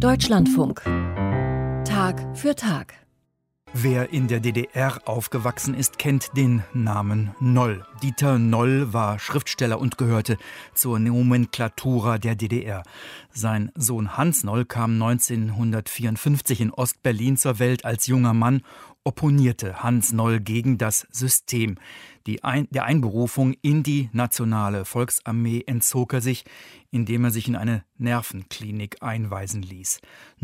Deutschlandfunk. Tag für Tag. Wer in der DDR aufgewachsen ist, kennt den Namen Noll. Dieter Noll war Schriftsteller und gehörte zur Nomenklatura der DDR. Sein Sohn Hans Noll kam 1954 in Ostberlin zur Welt als junger Mann, opponierte Hans Noll gegen das System. Der Einberufung in die Nationale Volksarmee entzog er sich, indem er sich in eine Nervenklinik einweisen ließ.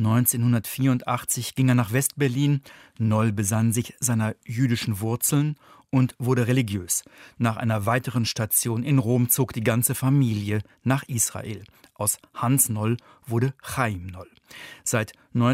1984 ging er nach Westberlin. Noll besann sich seiner jüdischen Wurzeln und wurde religiös. Nach einer weiteren Station in Rom zog die ganze Familie nach Israel. Aus Hans Noll wurde Chaim Noll. Seit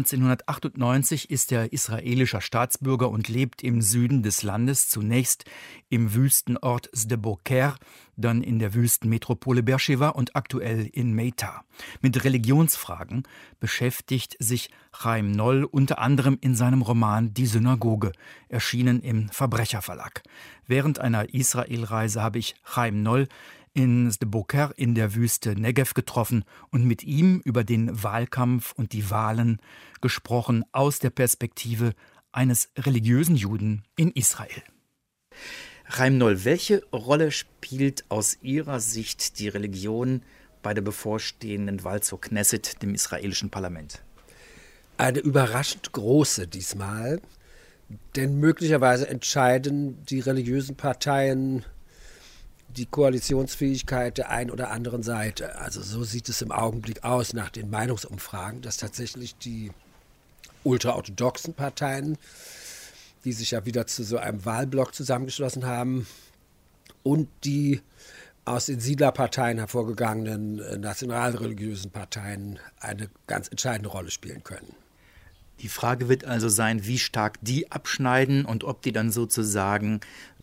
1998 ist er israelischer Staatsbürger und lebt im Süden des Landes, zunächst im Wüstenort Sde-Boker, dann in der Wüstenmetropole Beersheva und aktuell in Meitar. Mit Religionsfragen beschäftigt sich Chaim Noll unter anderem in seinem Roman Die Synagoge, erschienen im Verbrecherverlag. Während einer Israelreise habe ich Chaim Noll in Sde-Boker in der Wüste Negev getroffen und mit ihm über den Wahlkampf und die Wahlen gesprochen aus der Perspektive eines religiösen Juden in Israel. Chaim Noll, welche Rolle spielt aus Ihrer Sicht die Religion bei der bevorstehenden Wahl zur Knesset, dem israelischen Parlament? Eine überraschend große diesmal, denn möglicherweise entscheiden die religiösen Parteien die Koalitionsfähigkeit der einen oder anderen Seite. Also so sieht es im Augenblick aus nach den Meinungsumfragen, dass tatsächlich die ultraorthodoxen Parteien, die sich ja wieder zu so einem Wahlblock zusammengeschlossen haben, und die aus den Siedlerparteien hervorgegangenen nationalreligiösen Parteien eine ganz entscheidende Rolle spielen können. Die Frage wird also sein, wie stark die abschneiden und ob die dann sozusagen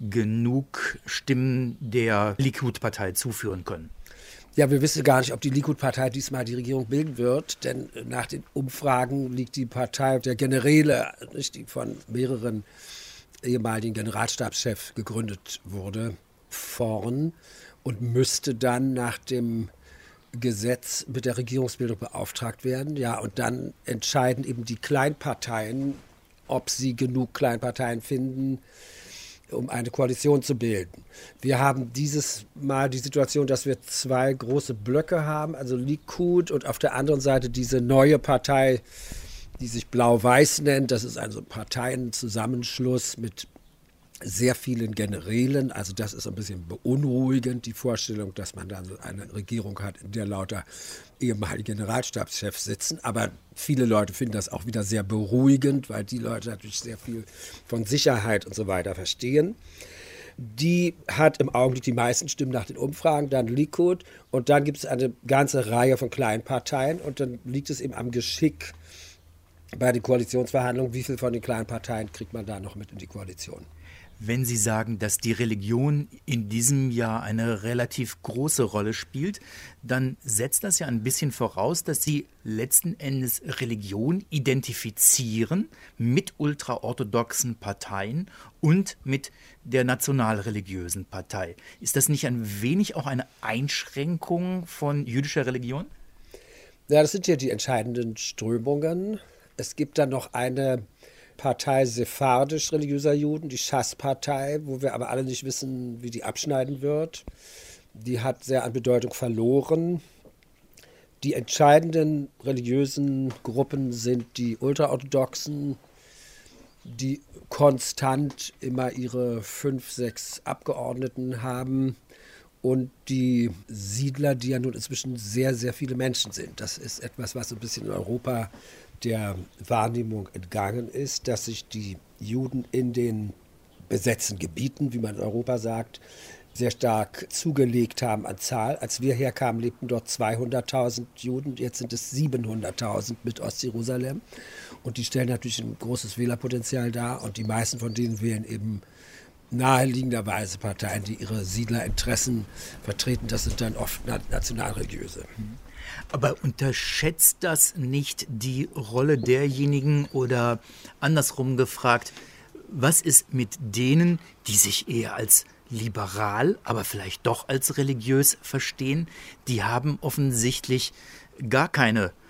genug Stimmen der Likud-Partei zuführen können. Ja, wir wissen gar nicht, ob die Likud-Partei diesmal die Regierung bilden wird, denn nach den Umfragen liegt die Partei der Generäle, die von mehreren ehemaligen Generalstabschefs gegründet wurde, vorn und müsste dann nach dem Gesetz mit der Regierungsbildung beauftragt werden. Ja, und dann entscheiden eben die Kleinparteien, ob sie genug Kleinparteien finden, um eine Koalition zu bilden. Wir haben dieses Mal die Situation, dass wir zwei große Blöcke haben, also Likud und auf der anderen Seite diese neue Partei, die sich Blau-Weiß nennt. Das ist also ein Parteienzusammenschluss mit sehr vielen Generälen, also das ist ein bisschen beunruhigend, die Vorstellung, dass man da so eine Regierung hat, in der lauter ehemalige Generalstabschefs sitzen, aber viele Leute finden das auch wieder sehr beruhigend, weil die Leute natürlich sehr viel von Sicherheit und so weiter verstehen. Die hat im Augenblick die meisten Stimmen nach den Umfragen, dann Likud und dann gibt es eine ganze Reihe von kleinen Parteien und dann liegt es eben am Geschick bei den Koalitionsverhandlungen, wie viel von den kleinen Parteien kriegt man da noch mit in die Koalition. Wenn Sie sagen, dass die Religion in diesem Jahr eine relativ große Rolle spielt, dann setzt das ja ein bisschen voraus, dass Sie letzten Endes Religion identifizieren mit ultraorthodoxen Parteien und mit der nationalreligiösen Partei. Ist das nicht ein wenig auch eine Einschränkung von jüdischer Religion? Ja, das sind ja die entscheidenden Strömungen. Es gibt dann noch eine Partei sephardisch-religiöser Juden, die Schass-Partei, wo wir aber alle nicht wissen, wie die abschneiden wird. Die hat sehr an Bedeutung verloren. Die entscheidenden religiösen Gruppen sind die Ultraorthodoxen, die konstant immer ihre 5, 6 Abgeordneten haben, und die Siedler, die ja nun inzwischen sehr, sehr viele Menschen sind. Das ist etwas, was so ein bisschen in Europa der Wahrnehmung entgangen ist, dass sich die Juden in den besetzten Gebieten, wie man in Europa sagt, sehr stark zugelegt haben an Zahl. Als wir herkamen, lebten dort 200.000 Juden, jetzt sind es 700.000 mit Ostjerusalem. Und die stellen natürlich ein großes Wählerpotenzial dar und die meisten von denen wählen eben naheliegenderweise Parteien, die ihre Siedlerinteressen vertreten. Das sind dann oft nationalreligiöse. Aber unterschätzt das nicht die Rolle derjenigen oder andersrum gefragt, was ist mit denen, die sich eher als liberal, aber vielleicht doch als religiös verstehen? Die haben offensichtlich gar keine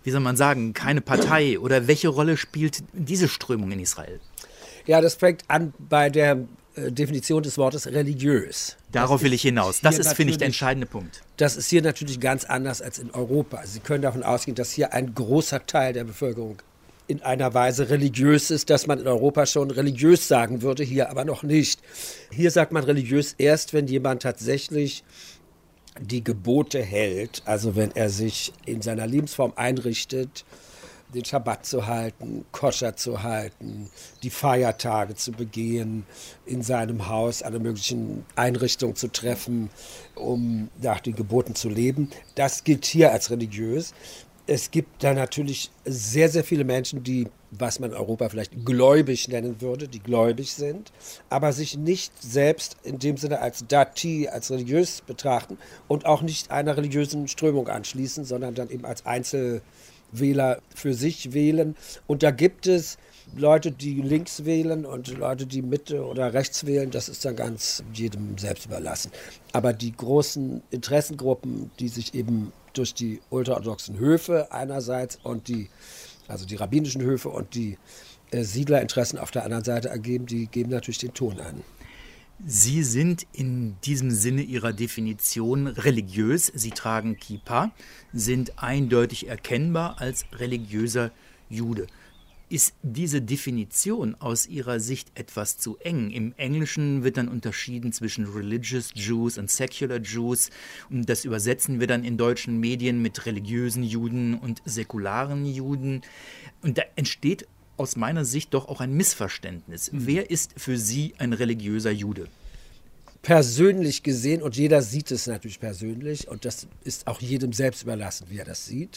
wie soll man sagen, keine Partei? Oder welche Rolle spielt diese Strömung in Israel? Ja, das fängt an bei der Definition des Wortes religiös. Darauf will ich hinaus. Das ist, finde ich, der entscheidende Punkt. Das ist hier natürlich ganz anders als in Europa. Sie können davon ausgehen, dass hier ein großer Teil der Bevölkerung in einer Weise religiös ist, dass man in Europa schon religiös sagen würde, hier aber noch nicht. Hier sagt man religiös erst, wenn jemand tatsächlich die Gebote hält, also wenn er sich in seiner Lebensform einrichtet, den Schabbat zu halten, Koscher zu halten, die Feiertage zu begehen, in seinem Haus alle möglichen Einrichtungen zu treffen, um nach den Geboten zu leben. Das gilt hier als religiös. Es gibt da natürlich sehr, sehr viele Menschen, die, was man in Europa vielleicht gläubig nennen würde, die gläubig sind, aber sich nicht selbst in dem Sinne als Dati, als religiös betrachten und auch nicht einer religiösen Strömung anschließen, sondern dann eben als Einzelwähler für sich wählen. Und da gibt es Leute, die links wählen und Leute, die Mitte oder rechts wählen. Das ist dann ganz jedem selbst überlassen. Aber die großen Interessengruppen, die sich eben durch die ultraorthodoxen Höfe einerseits und die rabbinischen Höfe und die Siedlerinteressen auf der anderen Seite ergeben, die geben natürlich den Ton an. Sie sind in diesem Sinne Ihrer Definition religiös. Sie tragen Kippa, sind eindeutig erkennbar als religiöser Jude. Ist diese Definition aus Ihrer Sicht etwas zu eng? Im Englischen wird dann unterschieden zwischen Religious Jews und Secular Jews. Und das übersetzen wir dann in deutschen Medien mit religiösen Juden und säkularen Juden. Und da entsteht aus meiner Sicht doch auch ein Missverständnis. Wer ist für Sie ein religiöser Jude? Persönlich gesehen, und jeder sieht es natürlich persönlich, und das ist auch jedem selbst überlassen, wie er das sieht,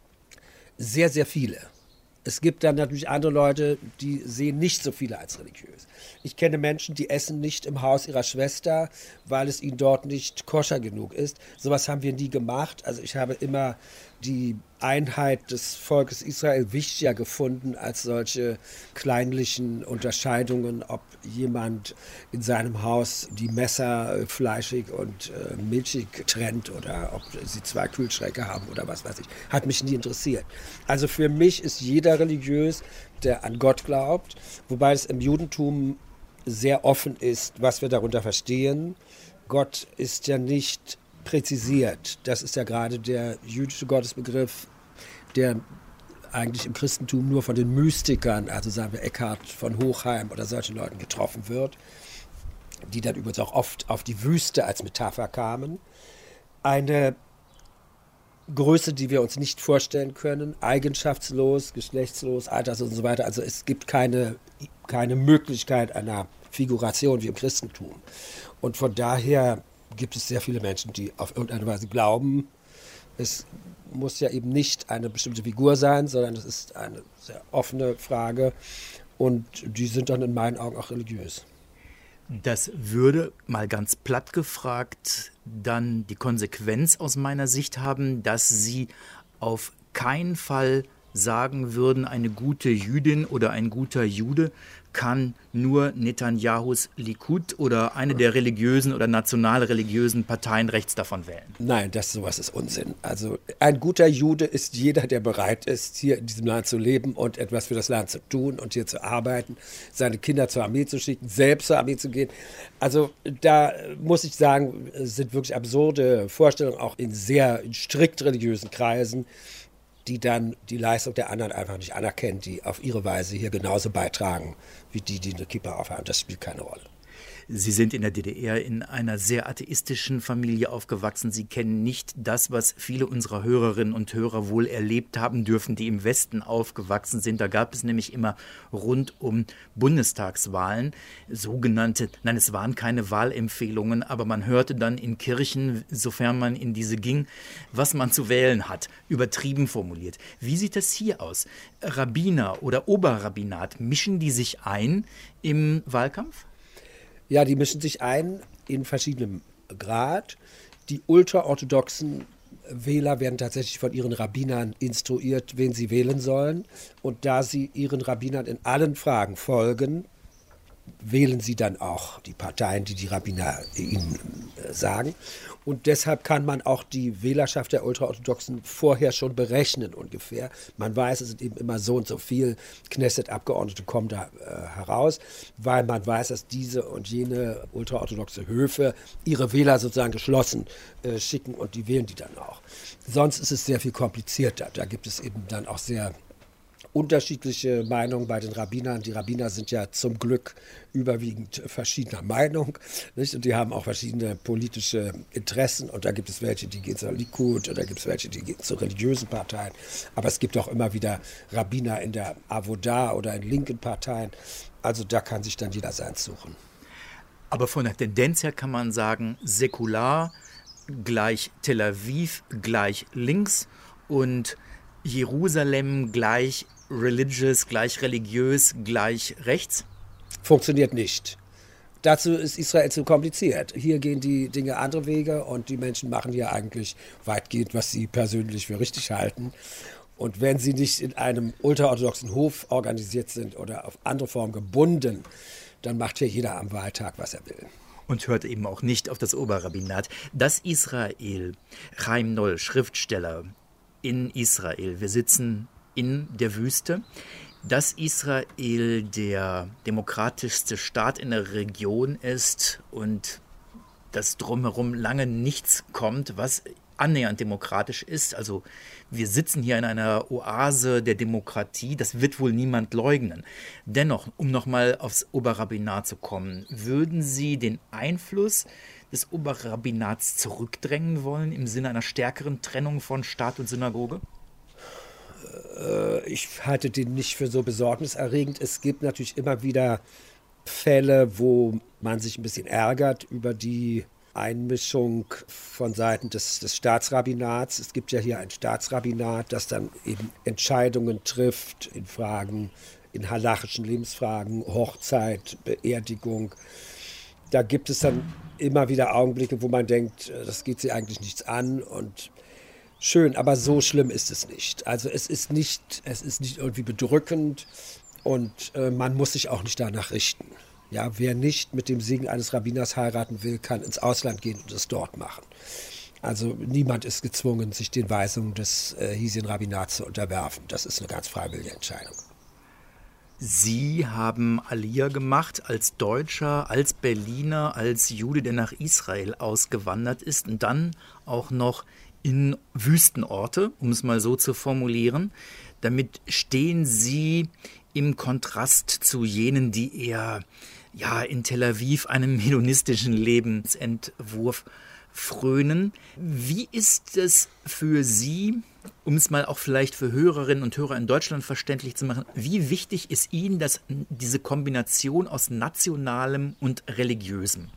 sehr, sehr viele. Es gibt dann natürlich andere Leute, die sehen nicht so viele als religiös. Ich kenne Menschen, die essen nicht im Haus ihrer Schwester, weil es ihnen dort nicht koscher genug ist. Sowas haben wir nie gemacht. Also ich habe immer die Einheit des Volkes Israel wichtiger gefunden als solche kleinlichen Unterscheidungen, ob jemand in seinem Haus die Messer fleischig und milchig trennt oder ob sie 2 Kühlschränke haben oder was weiß ich. Hat mich nie interessiert. Also für mich ist jeder religiös, der an Gott glaubt, wobei es im Judentum sehr offen ist, was wir darunter verstehen. Gott ist ja nicht präzisiert. Das ist ja gerade der jüdische Gottesbegriff, der eigentlich im Christentum nur von den Mystikern, also sagen wir Eckhard von Hochheim oder solchen Leuten getroffen wird, die dann übrigens auch oft auf die Wüste als Metapher kamen. Eine Größe, die wir uns nicht vorstellen können, eigenschaftslos, geschlechtslos, alterslos und so weiter. Also es gibt keine Möglichkeit einer Figuration wie im Christentum. Und von daher gibt es sehr viele Menschen, die auf irgendeine Weise glauben, es muss ja eben nicht eine bestimmte Figur sein, sondern es ist eine sehr offene Frage und die sind dann in meinen Augen auch religiös. Das würde, mal ganz platt gefragt, dann die Konsequenz aus meiner Sicht haben, dass Sie auf keinen Fall sagen würden, eine gute Jüdin oder ein guter Jude kann nur Netanyahus Likud oder eine der religiösen oder nationalreligiösen Parteien rechts davon wählen. Nein, sowas ist Unsinn. Also ein guter Jude ist jeder, der bereit ist, hier in diesem Land zu leben und etwas für das Land zu tun und hier zu arbeiten, seine Kinder zur Armee zu schicken, selbst zur Armee zu gehen. Also da muss ich sagen, sind wirklich absurde Vorstellungen, auch in sehr strikt religiösen Kreisen, die dann die Leistung der anderen einfach nicht anerkennen, die auf ihre Weise hier genauso beitragen wie die eine Kippa aufhaben. Das spielt keine Rolle. Sie sind in der DDR in einer sehr atheistischen Familie aufgewachsen. Sie kennen nicht das, was viele unserer Hörerinnen und Hörer wohl erlebt haben dürfen, die im Westen aufgewachsen sind. Da gab es nämlich immer rund um Bundestagswahlen sogenannte, nein, es waren keine Wahlempfehlungen, aber man hörte dann in Kirchen, sofern man in diese ging, was man zu wählen hat, übertrieben formuliert. Wie sieht das hier aus? Rabbiner oder Oberrabbinat, mischen die sich ein im Wahlkampf? Ja, die mischen sich ein in verschiedenem Grad. Die ultraorthodoxen Wähler werden tatsächlich von ihren Rabbinern instruiert, wen sie wählen sollen. Und da sie ihren Rabbinern in allen Fragen folgen, wählen sie dann auch die Parteien, die die Rabbiner ihnen sagen. Und deshalb kann man auch die Wählerschaft der Ultraorthodoxen vorher schon berechnen ungefähr. Man weiß, es sind eben immer so und so viel Knesset-Abgeordnete kommen da heraus, weil man weiß, dass diese und jene ultraorthodoxe Höfe ihre Wähler sozusagen geschlossen schicken und die wählen die dann auch. Sonst ist es sehr viel komplizierter. Da gibt es eben dann auch sehr unterschiedliche Meinungen bei den Rabbinern. Die Rabbiner sind ja zum Glück überwiegend verschiedener Meinung, nicht? Und die haben auch verschiedene politische Interessen. Und da gibt es welche, die gehen zur Likud, und da gibt es welche, die gehen zu religiösen Parteien. Aber es gibt auch immer wieder Rabbiner in der Avoda oder in linken Parteien. Also da kann sich dann jeder seins suchen. Aber von der Tendenz her kann man sagen, säkular gleich Tel Aviv gleich links und Jerusalem gleich religious, gleich religiös, gleich rechts? Funktioniert nicht. Dazu ist Israel zu kompliziert. Hier gehen die Dinge andere Wege und die Menschen machen hier eigentlich weitgehend, was sie persönlich für richtig halten. Und wenn sie nicht in einem ultraorthodoxen Hof organisiert sind oder auf andere Form gebunden, dann macht hier jeder am Wahltag, was er will. Und hört eben auch nicht auf das Oberrabbinat. Das Israel, Chaim Noll, Schriftsteller in Israel, wir sitzen in der Wüste, dass Israel der demokratischste Staat in der Region ist und dass drumherum lange nichts kommt, was annähernd demokratisch ist. Also wir sitzen hier in einer Oase der Demokratie, das wird wohl niemand leugnen. Dennoch, um nochmal aufs Oberrabbinat zu kommen, würden Sie den Einfluss des Oberrabbinats zurückdrängen wollen im Sinne einer stärkeren Trennung von Staat und Synagoge? Ich halte den nicht für so besorgniserregend. Es gibt natürlich immer wieder Fälle, wo man sich ein bisschen ärgert über die Einmischung von Seiten des Staatsrabbinats. Es gibt ja hier ein Staatsrabbinat, das dann eben Entscheidungen trifft in Fragen, in halachischen Lebensfragen, Hochzeit, Beerdigung. Da gibt es dann immer wieder Augenblicke, wo man denkt, das geht sie eigentlich nichts an und schön, aber so schlimm ist es nicht. Also es ist nicht irgendwie bedrückend und man muss sich auch nicht danach richten. Ja, wer nicht mit dem Segen eines Rabbiners heiraten will, kann ins Ausland gehen und es dort machen. Also niemand ist gezwungen, sich den Weisungen des hiesigen Rabbinats zu unterwerfen. Das ist eine ganz freiwillige Entscheidung. Sie haben Aliyah gemacht als Deutscher, als Berliner, als Jude, der nach Israel ausgewandert ist und dann auch noch in Wüstenorte, um es mal so zu formulieren. Damit stehen Sie im Kontrast zu jenen, die eher in Tel Aviv einem hedonistischen Lebensentwurf frönen. Wie ist es für Sie, um es mal auch vielleicht für Hörerinnen und Hörer in Deutschland verständlich zu machen, wie wichtig ist Ihnen diese Kombination aus Nationalem und Religiösem?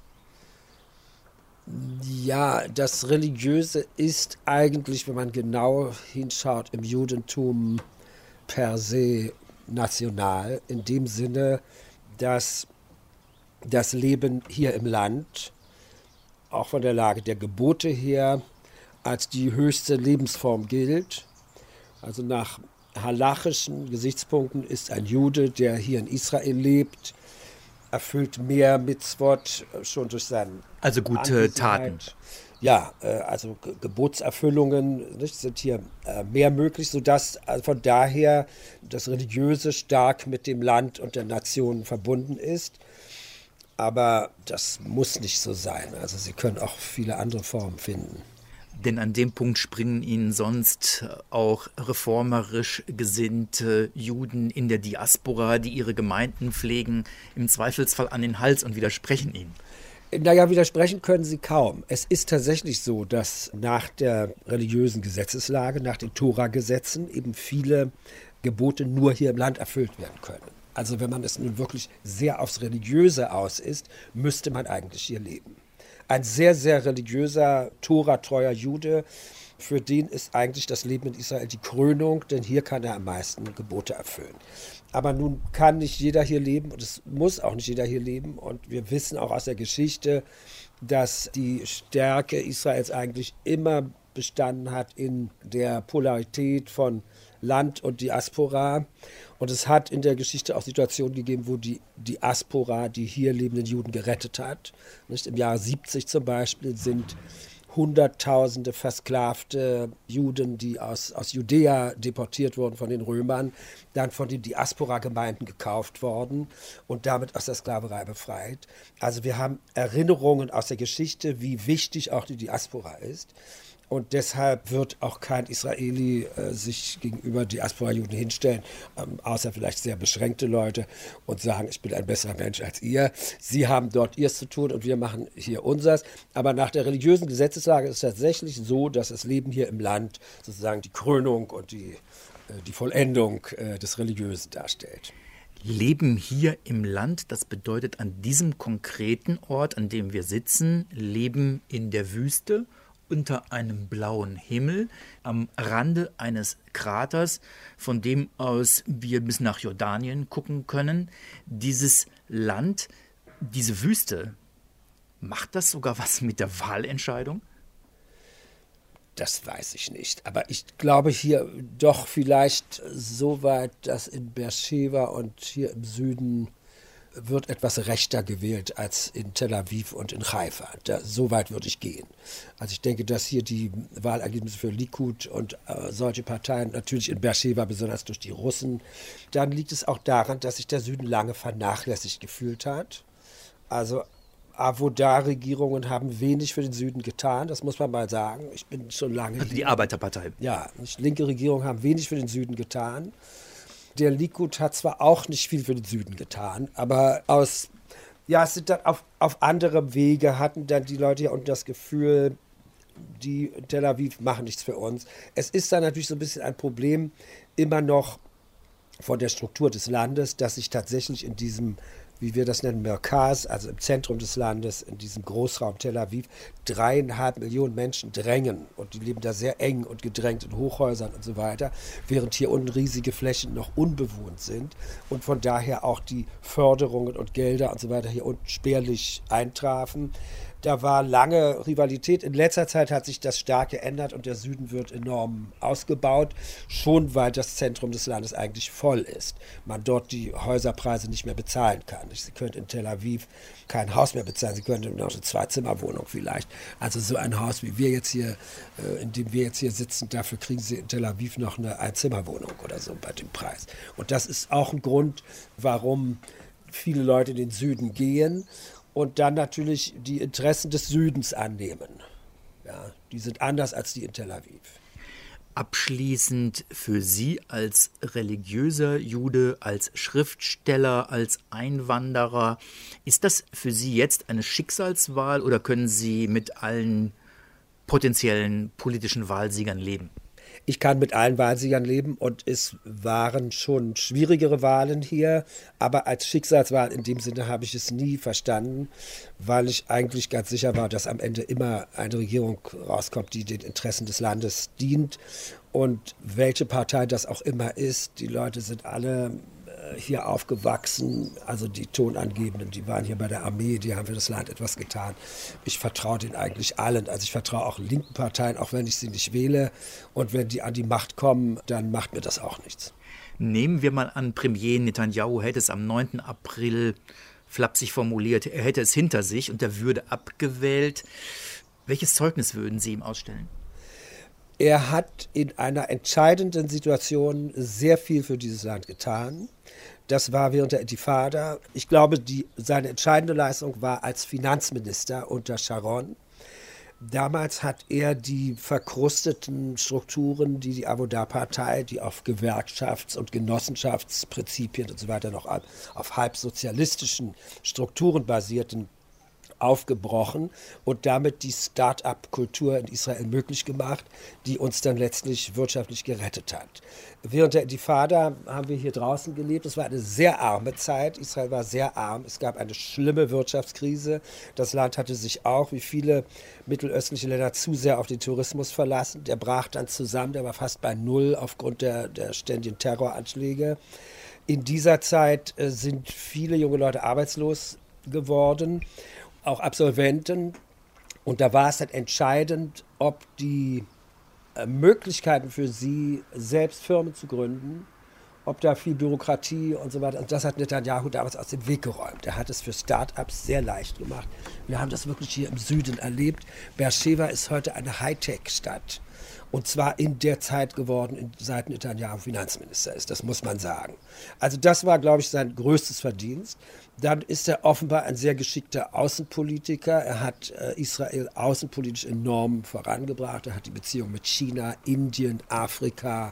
Ja, das Religiöse ist eigentlich, wenn man genau hinschaut, im Judentum per se national, in dem Sinne, dass das Leben hier im Land, auch von der Lage der Gebote her, als die höchste Lebensform gilt. Also nach halachischen Gesichtspunkten ist ein Jude, der hier in Israel lebt, erfüllt mehr Mitzvot schon durch seinen Also gute Taten. Ja, also Gebotserfüllungen sind hier mehr möglich, sodass von daher das Religiöse stark mit dem Land und der Nation verbunden ist. Aber das muss nicht so sein. Also Sie können auch viele andere Formen finden. Denn an dem Punkt springen Ihnen sonst auch reformerisch gesinnte Juden in der Diaspora, die ihre Gemeinden pflegen, im Zweifelsfall an den Hals und widersprechen Ihnen. Naja, widersprechen können sie kaum. Es ist tatsächlich so, dass nach der religiösen Gesetzeslage, nach den Tora-Gesetzen eben viele Gebote nur hier im Land erfüllt werden können. Also wenn man es nun wirklich sehr aufs Religiöse aus ist, müsste man eigentlich hier leben. Ein sehr, sehr religiöser, Tora-treuer Jude, für den ist eigentlich das Leben in Israel die Krönung, denn hier kann er am meisten Gebote erfüllen. Aber nun kann nicht jeder hier leben und es muss auch nicht jeder hier leben. Und wir wissen auch aus der Geschichte, dass die Stärke Israels eigentlich immer bestanden hat in der Polarität von Land und Diaspora. Und es hat in der Geschichte auch Situationen gegeben, wo die Diaspora die hier lebenden Juden gerettet hat. Nicht? Im Jahr 70 zum Beispiel sind Hunderttausende versklavte Juden, die aus Judäa deportiert wurden von den Römern, dann von den Diaspora-Gemeinden gekauft worden und damit aus der Sklaverei befreit. Also wir haben Erinnerungen aus der Geschichte, wie wichtig auch die Diaspora ist. Und deshalb wird auch kein Israeli sich gegenüber Diaspora-Juden hinstellen, außer vielleicht sehr beschränkte Leute, und sagen, ich bin ein besserer Mensch als ihr. Sie haben dort ihrs zu tun und wir machen hier unseres. Aber nach der religiösen Gesetzeslage ist es tatsächlich so, dass das Leben hier im Land sozusagen die Krönung und die Vollendung des Religiösen darstellt. Leben hier im Land, das bedeutet an diesem konkreten Ort, an dem wir sitzen, Leben in der Wüste, unter einem blauen Himmel, am Rande eines Kraters, von dem aus wir bis nach Jordanien gucken können. Dieses Land, diese Wüste, macht das sogar was mit der Wahlentscheidung? Das weiß ich nicht. Aber ich glaube hier doch vielleicht so weit, dass in Beersheba und hier im Süden wird etwas rechter gewählt als in Tel Aviv und in Haifa. So weit würde ich gehen. Also ich denke, dass hier die Wahlergebnisse für Likud und solche Parteien, natürlich in Beersheba besonders durch die Russen, dann liegt es auch daran, dass sich der Süden lange vernachlässigt gefühlt hat. Also Avoda-Regierungen haben wenig für den Süden getan, das muss man mal sagen. Ich bin schon lange also die Arbeiterpartei. Ja, linke Regierungen haben wenig für den Süden getan. Der Likud hat zwar auch nicht viel für den Süden getan, aber es sind dann auf anderem Wege, hatten dann die Leute ja unten das Gefühl, die in Tel Aviv machen nichts für uns. Es ist dann natürlich so ein bisschen ein Problem immer noch von der Struktur des Landes, dass sich tatsächlich in diesem, wie wir das nennen, Merkaz, also im Zentrum des Landes, in diesem Großraum Tel Aviv, 3,5 Millionen Menschen drängen. Und die leben da sehr eng und gedrängt in Hochhäusern und so weiter, während hier unten riesige Flächen noch unbewohnt sind und von daher auch die Förderungen und Gelder und so weiter hier unten spärlich eintrafen. Da war lange Rivalität. In letzter Zeit hat sich das stark geändert und der Süden wird enorm ausgebaut, schon weil das Zentrum des Landes eigentlich voll ist. Man dort die Häuserpreise nicht mehr bezahlen kann. Sie können in Tel Aviv kein Haus mehr bezahlen. Sie können noch eine Zwei-Zimmer-Wohnung vielleicht. Also so ein Haus, wie wir jetzt hier, in dem wir jetzt hier sitzen, dafür kriegen Sie in Tel Aviv noch eine Einzimmerwohnung oder so bei dem Preis. Und das ist auch ein Grund, warum viele Leute in den Süden gehen. Und dann natürlich die Interessen des Südens annehmen. Ja, die sind anders als die in Tel Aviv. Abschließend für Sie als religiöser Jude, als Schriftsteller, als Einwanderer, ist das für Sie jetzt eine Schicksalswahl oder können Sie mit allen potenziellen politischen Wahlsiegern leben? Ich kann mit allen Wahlsiegern leben und es waren schon schwierigere Wahlen hier, aber als Schicksalswahl in dem Sinne habe ich es nie verstanden, weil ich eigentlich ganz sicher war, dass am Ende immer eine Regierung rauskommt, die den Interessen des Landes dient und welche Partei das auch immer ist. Die Leute sind alle hier aufgewachsen, also die Tonangebenden, die waren hier bei der Armee, die haben für das Land etwas getan. Ich vertraue denen eigentlich allen, also ich vertraue auch linken Parteien, auch wenn ich sie nicht wähle und wenn die an die Macht kommen, dann macht mir das auch nichts. Nehmen wir mal an, Premier Netanyahu hätte es am 9. April flapsig formuliert, er hätte es hinter sich und er würde abgewählt. Welches Zeugnis würden Sie ihm ausstellen? Er hat in einer entscheidenden Situation sehr viel für dieses Land getan. Das war während der Intifada. Ich glaube, seine entscheidende Leistung war als Finanzminister unter Sharon. Damals hat er die verkrusteten Strukturen, die Avoda-Partei, die auf Gewerkschafts- und Genossenschaftsprinzipien und so weiter noch auf halbsozialistischen Strukturen basierten, aufgebrochen und damit die Start-up-Kultur in Israel möglich gemacht, die uns dann letztlich wirtschaftlich gerettet hat. Während der Intifada haben wir hier draußen gelebt. Es war eine sehr arme Zeit. Israel war sehr arm. Es gab eine schlimme Wirtschaftskrise. Das Land hatte sich auch, wie viele mittelöstliche Länder, zu sehr auf den Tourismus verlassen. Der brach dann zusammen. Der war fast bei Null aufgrund der ständigen Terroranschläge. In dieser Zeit sind viele junge Leute arbeitslos geworden, auch Absolventen. Und da war es dann entscheidend, ob die Möglichkeiten für sie, selbst Firmen zu gründen, ob da viel Bürokratie und so weiter. Und das hat Netanyahu damals aus dem Weg geräumt. Er hat es für Start-ups sehr leicht gemacht. Wir haben das wirklich hier im Süden erlebt. Beersheva ist heute eine Hightech-Stadt. Und zwar in der Zeit geworden, seit Netanyahu Finanzminister ist. Das muss man sagen. Also das war, glaube ich, sein größtes Verdienst. Dann ist er offenbar ein sehr geschickter Außenpolitiker. Er hat Israel außenpolitisch enorm vorangebracht. Er hat die Beziehung mit China, Indien, Afrika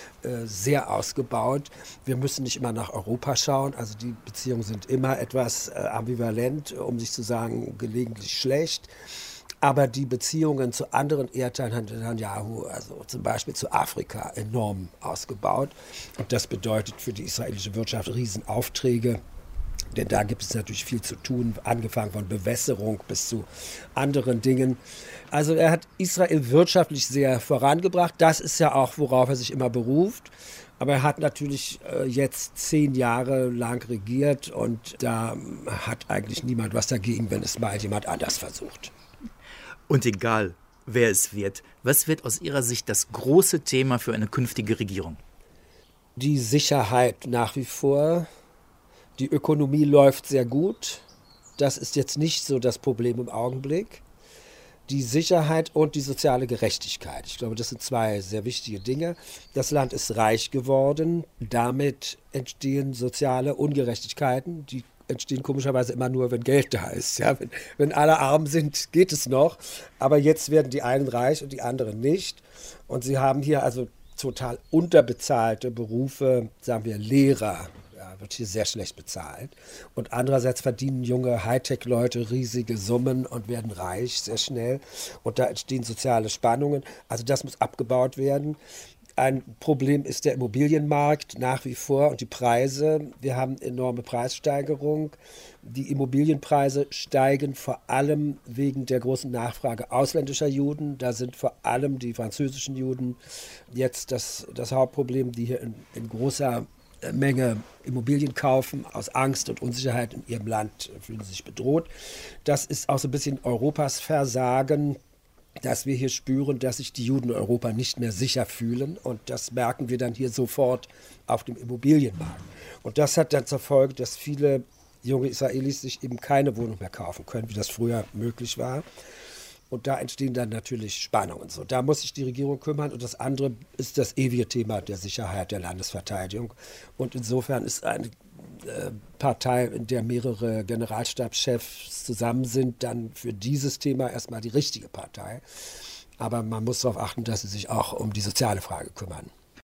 sehr ausgebaut. Wir müssen nicht immer nach Europa schauen. Also die Beziehungen sind immer etwas ambivalent, um nicht zu sagen gelegentlich schlecht. Aber die Beziehungen zu anderen Erdteilen hat Netanyahu, also zum Beispiel zu Afrika, enorm ausgebaut. Und das bedeutet für die israelische Wirtschaft Riesenaufträge. Denn da gibt es natürlich viel zu tun, angefangen von Bewässerung bis zu anderen Dingen. Also er hat Israel wirtschaftlich sehr vorangebracht. Das ist ja auch, worauf er sich immer beruft. Aber er hat natürlich jetzt 10 Jahre lang regiert und da hat eigentlich niemand was dagegen, wenn es mal jemand anders versucht. Und egal, wer es wird, was wird aus Ihrer Sicht das große Thema für eine künftige Regierung? Die Sicherheit nach wie vor. Die Ökonomie läuft sehr gut. Das ist jetzt nicht so das Problem im Augenblick. Die Sicherheit und die soziale Gerechtigkeit. Ich glaube, das sind 2 sehr wichtige Dinge. Das Land ist reich geworden. Damit entstehen soziale Ungerechtigkeiten, die entstehen komischerweise immer nur, wenn Geld da ist. Ja, wenn alle arm sind, geht es noch. Aber jetzt werden die einen reich und die anderen nicht. Und sie haben hier also total unterbezahlte Berufe, sagen wir Lehrer. Ja, wird hier sehr schlecht bezahlt. Und andererseits verdienen junge Hightech-Leute riesige Summen und werden reich sehr schnell. Und da entstehen soziale Spannungen. Also das muss abgebaut werden. Ein Problem ist der Immobilienmarkt nach wie vor und die Preise. Wir haben enorme Preissteigerung. Die Immobilienpreise steigen vor allem wegen der großen Nachfrage ausländischer Juden. Da sind vor allem die französischen Juden jetzt das Hauptproblem, die hier in großer Menge Immobilien kaufen, aus Angst und Unsicherheit in ihrem Land fühlen sie sich bedroht. Das ist auch so ein bisschen Europas Versagen, dass wir hier spüren, dass sich die Juden in Europa nicht mehr sicher fühlen. Und das merken wir dann hier sofort auf dem Immobilienmarkt. Und das hat dann zur Folge, dass viele junge Israelis sich eben keine Wohnung mehr kaufen können, wie das früher möglich war. Und da entstehen dann natürlich Spannungen. So, da muss sich die Regierung kümmern. Und das andere ist das ewige Thema der Sicherheit, der Landesverteidigung. Und insofern ist eine Partei, in der mehrere Generalstabschefs zusammen sind, dann für dieses Thema erstmal die richtige Partei. Aber man muss darauf achten, dass sie sich auch um die soziale Frage kümmern.